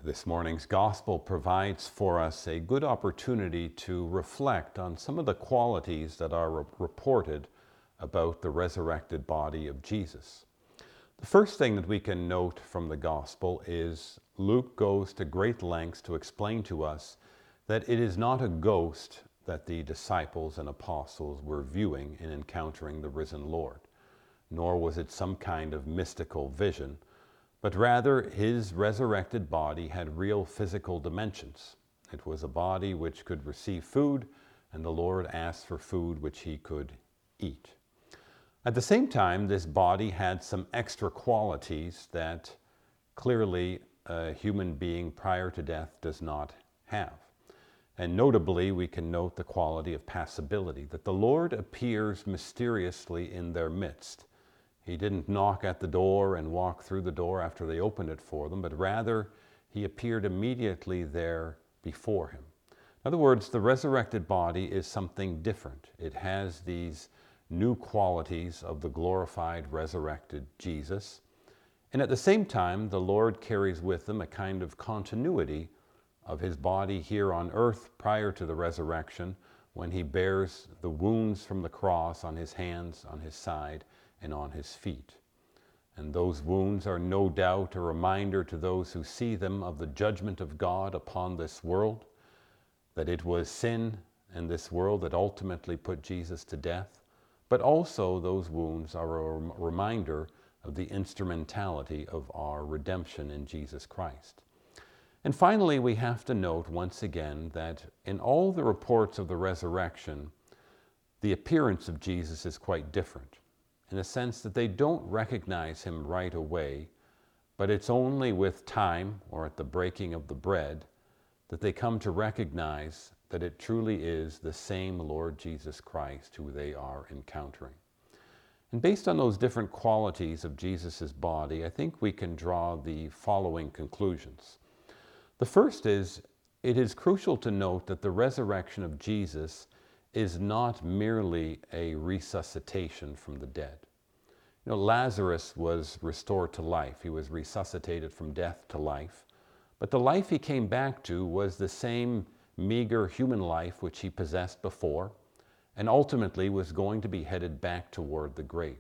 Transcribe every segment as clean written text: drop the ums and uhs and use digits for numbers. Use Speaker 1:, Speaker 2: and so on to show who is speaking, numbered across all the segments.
Speaker 1: This morning's gospel provides for us a good opportunity to reflect on some of the qualities that are reported about the resurrected body of Jesus. The first thing that we can note from the gospel is Luke goes to great lengths to explain to us that it is not a ghost that the disciples and apostles were viewing in encountering the risen Lord, nor was it some kind of mystical vision, but rather his resurrected body had real physical dimensions. It was a body which could receive food, and the Lord asked for food which he could eat. At the same time, this body had some extra qualities that clearly a human being prior to death does not have. And notably, we can note the quality of passibility, that the Lord appears mysteriously in their midst. He didn't knock at the door and walk through the door after they opened it for them, but rather he appeared immediately there before him. In other words, the resurrected body is something different. It has these new qualities of the glorified, resurrected Jesus. And at the same time, the Lord carries with him a kind of continuity of his body here on earth prior to the resurrection, when he bears the wounds from the cross on his hands, on his side, and on his feet. And those wounds are no doubt a reminder to those who see them of the judgment of God upon this world, that it was sin in this world that ultimately put Jesus to death, but also those wounds are a reminder of the instrumentality of our redemption in Jesus Christ. And finally, we have to note once again that in all the reports of the resurrection, the appearance of Jesus is quite different, in the sense that they don't recognize him right away, but it's only with time, or at the breaking of the bread, that they come to recognize that it truly is the same Lord Jesus Christ who they are encountering. And based on those different qualities of Jesus' body, I think we can draw the following conclusions. The first is, it is crucial to note that the resurrection of Jesus is not merely a resuscitation from the dead. You know, Lazarus was restored to life. He was resuscitated from death to life. But the life he came back to was the same meager human life which he possessed before, and ultimately was going to be headed back toward the grave.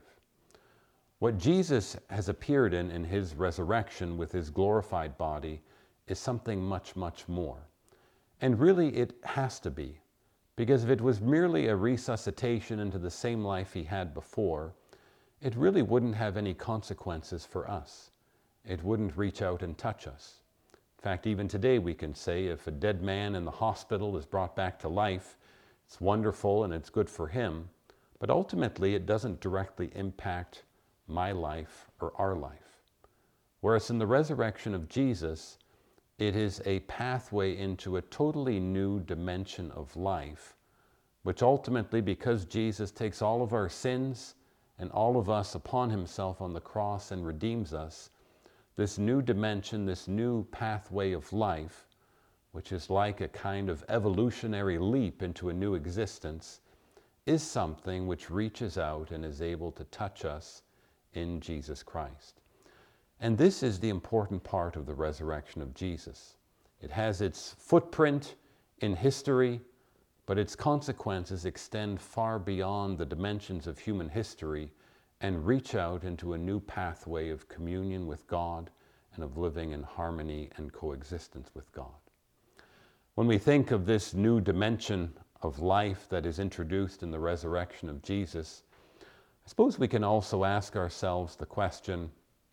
Speaker 1: What Jesus has appeared in his resurrection with his glorified body is something much, much more. And really it has to be, because if it was merely a resuscitation into the same life he had before, it really wouldn't have any consequences for us. It wouldn't reach out and touch us. In fact, even today we can say if a dead man in the hospital is brought back to life, it's wonderful and it's good for him, but ultimately it doesn't directly impact my life or our life. Whereas in the resurrection of Jesus, it is a pathway into a totally new dimension of life, which ultimately, because Jesus takes all of our sins and all of us upon himself on the cross and redeems us, this new dimension, this new pathway of life, which is like a kind of evolutionary leap into a new existence, is something which reaches out and is able to touch us in Jesus Christ. And this is the important part of the resurrection of Jesus. It has its footprint in history, but its consequences extend far beyond the dimensions of human history and reach out into a new pathway of communion with God and of living in harmony and coexistence with God. When we think of this new dimension of life that is introduced in the resurrection of Jesus, I suppose we can also ask ourselves the question,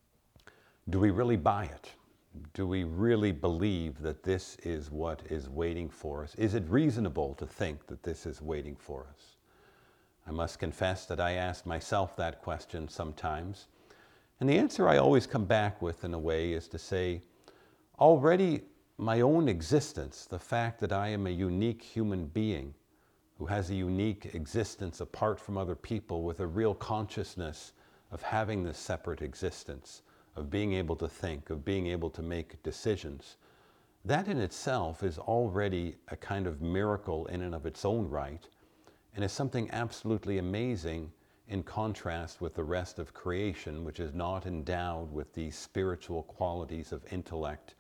Speaker 1: do we really buy it? Do we really believe that this is what is waiting for us? Is it reasonable to think that this is waiting for us? I must confess that I ask myself that question sometimes. And the answer I always come back with in a way is to say, already my own existence, the fact that I am a unique human being who has a unique existence apart from other people with a real consciousness of having this separate existence, of being able to think, of being able to make decisions, that in itself is already a kind of miracle in and of its own right, and is something absolutely amazing in contrast with the rest of creation, which is not endowed with these spiritual qualities of intellect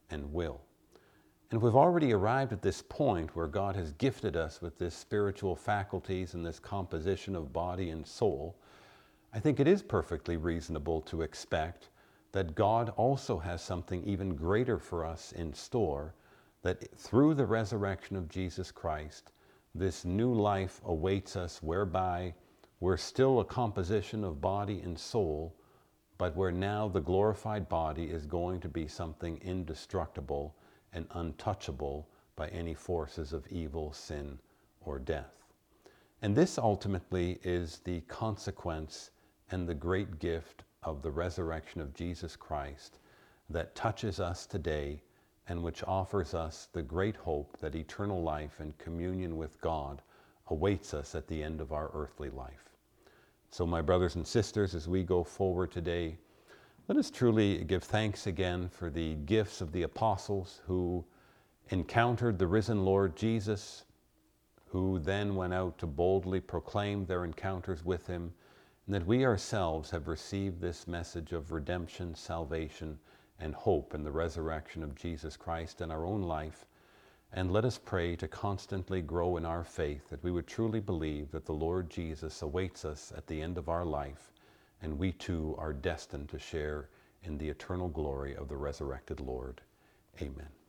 Speaker 1: and will. And we've already arrived at this point where God has gifted us with this spiritual faculties and this composition of body and soul. I think it is perfectly reasonable to expect that God also has something even greater for us in store, that through the resurrection of Jesus Christ, this new life awaits us whereby we're still a composition of body and soul, but where now the glorified body is going to be something indestructible and untouchable by any forces of evil, sin, or death. And this ultimately is the consequence and the great gift of the resurrection of Jesus Christ that touches us today and which offers us the great hope that eternal life and communion with God awaits us at the end of our earthly life. So my brothers and sisters, as we go forward today, let us truly give thanks again for the gifts of the apostles who encountered the risen Lord Jesus, who then went out to boldly proclaim their encounters with him, and that we ourselves have received this message of redemption, salvation, and hope in the resurrection of Jesus Christ in our own life. And let us pray to constantly grow in our faith, that we would truly believe that the Lord Jesus awaits us at the end of our life, and we too are destined to share in the eternal glory of the resurrected Lord. Amen.